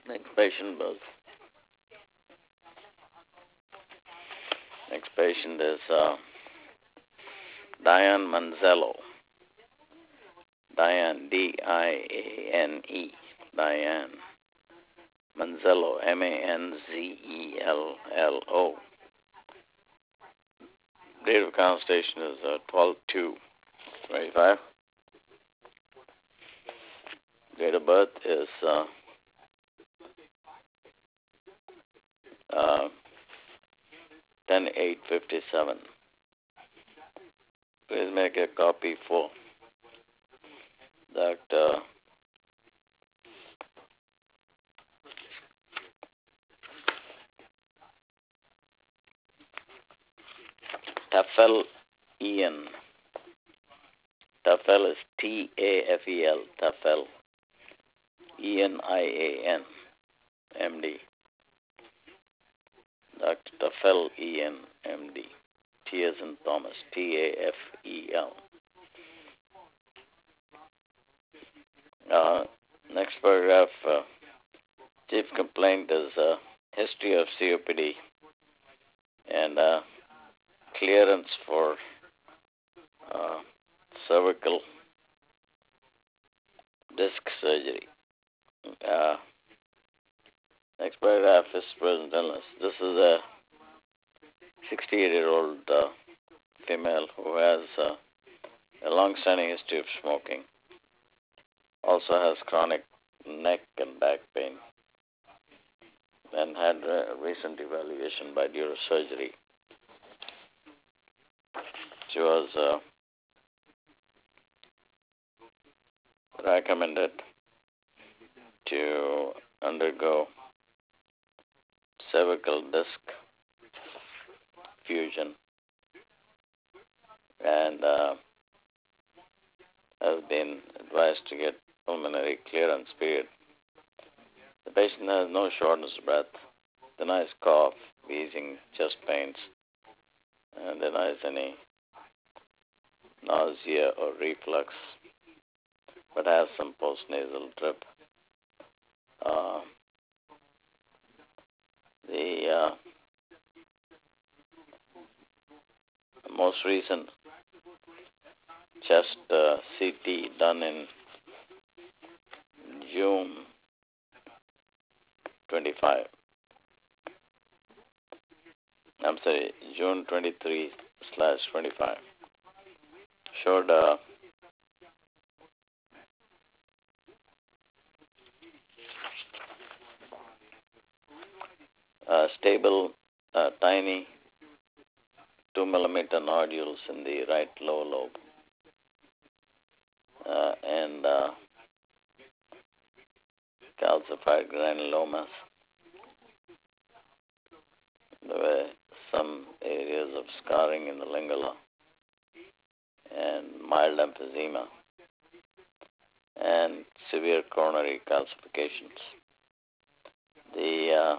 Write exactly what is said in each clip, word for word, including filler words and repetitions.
Next patient was next patient is uh, Diane Manzello. Diane, D I A N E. Diane Manzello, M A N Z E L L O. Date of consultation is uh, twelve two twenty-five. Date of birth is uh, uh, ten eight fifty-seven. Please make a copy for Doctor Tafel Ian. Tafel is T A F E L. Tafel. Ian I A N. M D. Doctor Tafel Ian, M D. T as in Thomas. T A F E L. Uh, next paragraph. Uh, chief complaint is uh, history of C O P D and uh, clearance for uh, cervical disc surgery. Uh, next paragraph is present illness. This is a sixty-eight-year-old uh, female who has uh, a long-standing history of smoking. Also has chronic neck and back pain and had a recent evaluation by neurosurgery. She was uh, recommended to undergo cervical disc fusion and uh, has been advised to get pulmonary clearance period. The patient has no shortness of breath, denies cough, wheezing, chest pains, and denies any nausea or reflux, but has some postnasal drip. Uh, the uh, most recent chest uh, C T done in June twenty-five. I'm sorry, June twenty-three slash twenty-five. Showed uh, uh, stable, uh, tiny two millimeter nodules in the right lower lobe. Uh, and uh, calcified granulomas. There were some areas of scarring in the lingula and mild emphysema and severe coronary calcifications. The uh,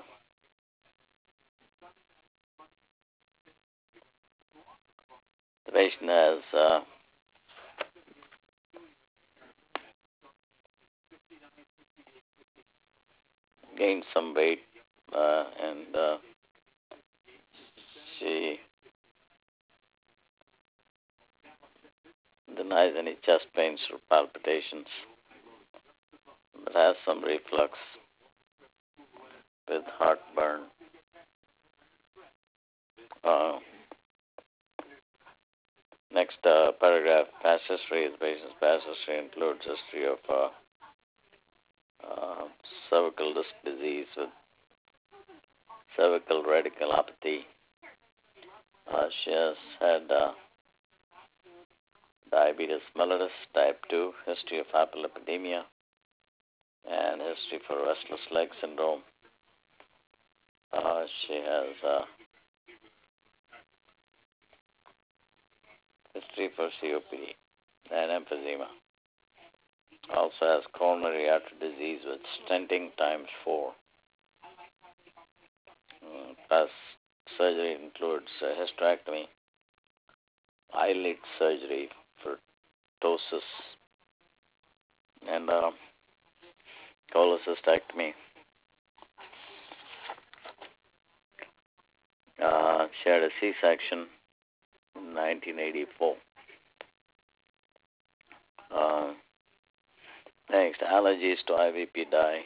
the patient has uh, gained some weight uh, and uh, she denies any chest pains or palpitations, but has some reflux with heartburn. Uh, next uh, paragraph, past history. The patient's past history includes history of uh, uh, cervical disc disease with cervical radiculopathy. Uh, she has had uh, diabetes mellitus type two, history of hyperlipidemia, and history for restless leg syndrome. Uh, she has uh, history for C O P D and emphysema. Also has coronary artery disease with stenting times four. Mm, past surgery includes uh, hysterectomy, eyelid surgery for ptosis, and uh, cholecystectomy She had a C-section in nineteen eighty-four. Uh, next, allergies to I V P dye.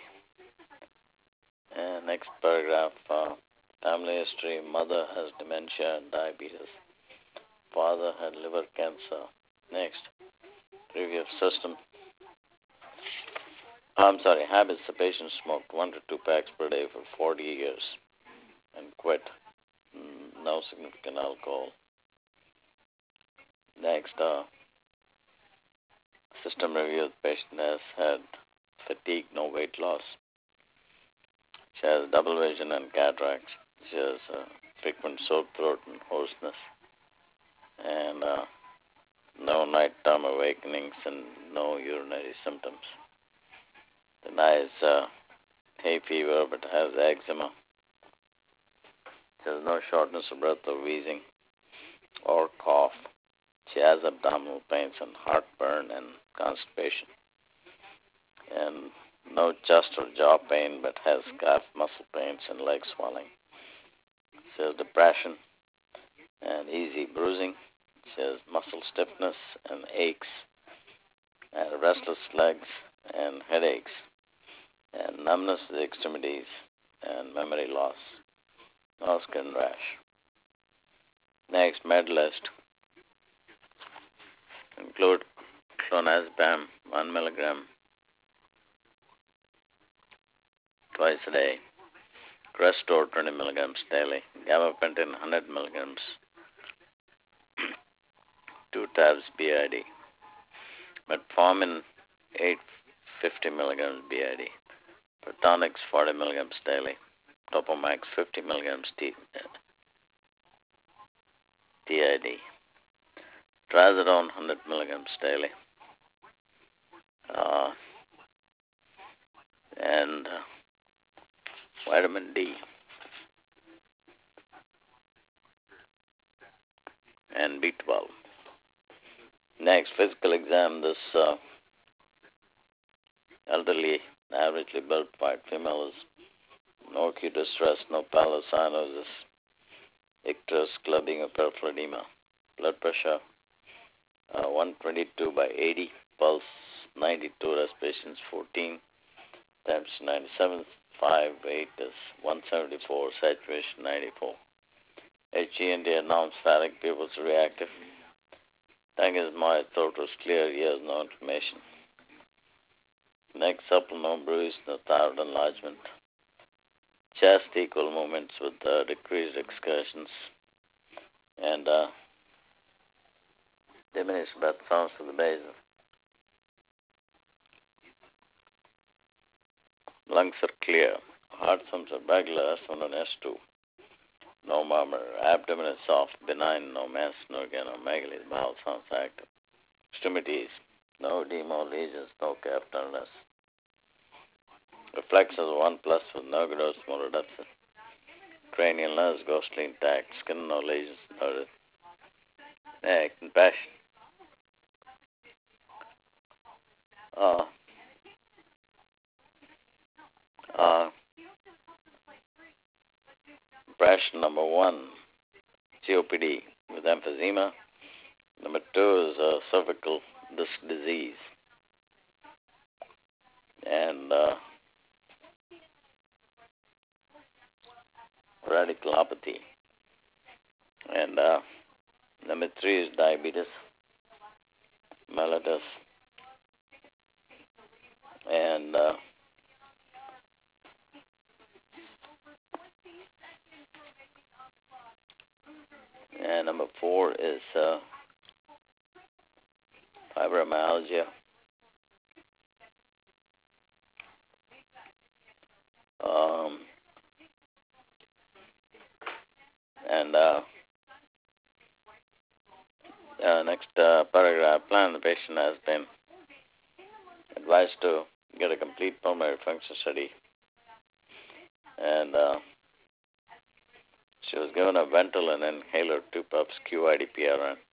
And next paragraph, uh, family history. Mother has dementia and diabetes. Father had liver cancer. Next, review of system. I'm sorry, habits. The patient smoked one to two packs per day for forty years and quit. No significant alcohol. Next, uh, system review. The patient has had fatigue, no weight loss. She has double vision and cataracts. She has uh, frequent sore throat and hoarseness. And uh, no nighttime awakenings and no urinary symptoms. Denies uh, hay fever but has eczema. She has no shortness of breath or wheezing or cough. She has abdominal pains and heartburn and constipation. And no chest or jaw pain but has calf muscle pains and leg swelling. She has depression and easy bruising. She has muscle stiffness and aches and restless legs and headaches and numbness of the extremities and memory loss. No skin rash. Next, med list. Include clonazepam, one milligram twice a day. Crestor, twenty milligrams daily. Gabapentin, one hundred milligrams, two tabs B I D. Metformin, eight hundred fifty milligrams B I D. Protonix, forty milligrams daily. Topomax, fifty milligrams T I D. Trazodone, one hundred milligrams daily. Uh, and uh, vitamin D. And B twelve. Next, physical exam. This uh, elderly, averagely built white female is no acute distress, no pallor, cyanosis, icterus, clubbing, or peripheral edema. Blood pressure, uh, one twenty-two by eighty, pulse ninety-two, respiration fourteen, temperature ninety-seven, five, eight is one seventy-four, saturation ninety-four. H E N D non-sphatic, pupils reactive. Tongue is moist, throat was clear, ears no inflammation. Neck supple, no bruise, no thyroid enlargement. Chest equal movements with uh, decreased excursions. And uh, diminished breath sounds to the base. Lungs are clear. Heart sounds are regular, S one and S two. No murmur. Abdomen is soft, benign, no mass, no organomegaly. The bowel sounds active. Extremities, no edema, lesions, no calf tenderness. Reflexes one plus with no gross motor deficit. Cranial nerves ghostly intact. Skin no lesions noted. Neck and passion. Uh, uh, impression number one, C O P D with emphysema. Number two is uh, cervical disc disease. And uh, radiculopathy. And uh, number three is diabetes, mellitus, and uh, and number four is uh, fibromyalgia. Um, and uh, uh, next uh, paragraph, plan the patient has been advised to get a complete pulmonary function study. And uh, she was given a Ventolin inhaler, two puffs, Q I D P R N.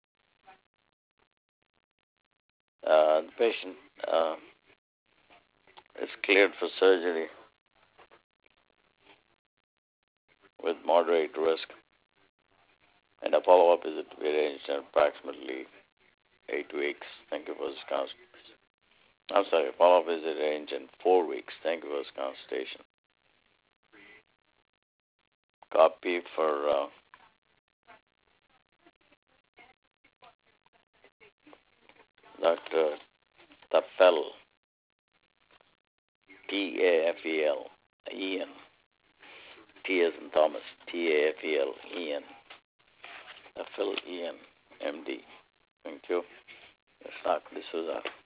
Uh, the patient uh, is cleared for surgery with moderate risk. And a follow-up visit to be arranged in approximately eight weeks. Thank you for this consultation. I'm sorry, a follow-up visit arranged in four weeks. Thank you for this consultation. Copy for uh, Doctor Tafel, T A F E L, Ian, T as in Thomas, T A F E L, Ian, Tafel Ian, M D. Thank you. This is